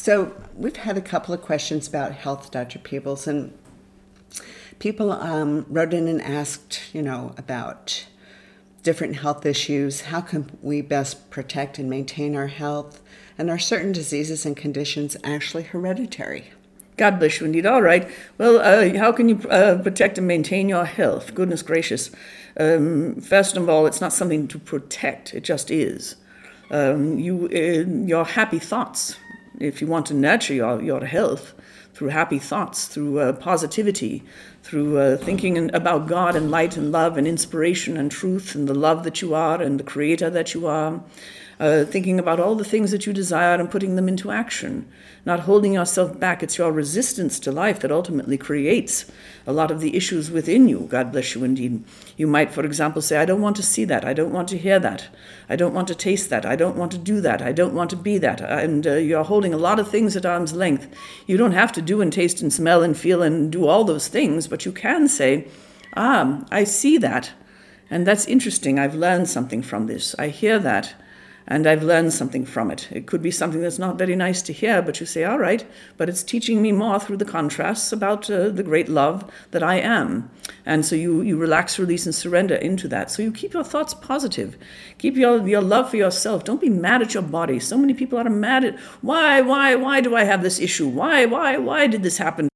So we've had a couple of questions about health, Dr. Peebles, and people wrote in and asked, about different health issues. How can we best protect and maintain our health? And are certain diseases and conditions actually hereditary? God bless you indeed. All right. Well, how can you protect and maintain your health? Goodness gracious. First of all, it's not something to protect. It just is. Your happy thoughts, if you want to nurture your health through happy thoughts, through positivity, through thinking about God and light and love and inspiration and truth and the love that you are and the creator that you are, thinking about all the things that you desire and putting them into action, not holding yourself back. It's your resistance to life that ultimately creates a lot of the issues within you. God bless you indeed. You might, for example, say, I don't want to see that. I don't want to hear that. I don't want to taste that. I don't want to do that. I don't want to be that. And you're holding a lot of things at arm's length. You don't have to do and taste and smell and feel and do all those things, but you can say, I see that. And that's interesting. I've learned something from this. I hear that. And I've learned something from it. It could be something that's not very nice to hear, but you say, all right, but it's teaching me more through the contrasts about the great love that I am. And so you relax, release, and surrender into that. So you keep your thoughts positive. Keep your love for yourself. Don't be mad at your body. So many people are mad at, why do I have this issue? Why did this happen?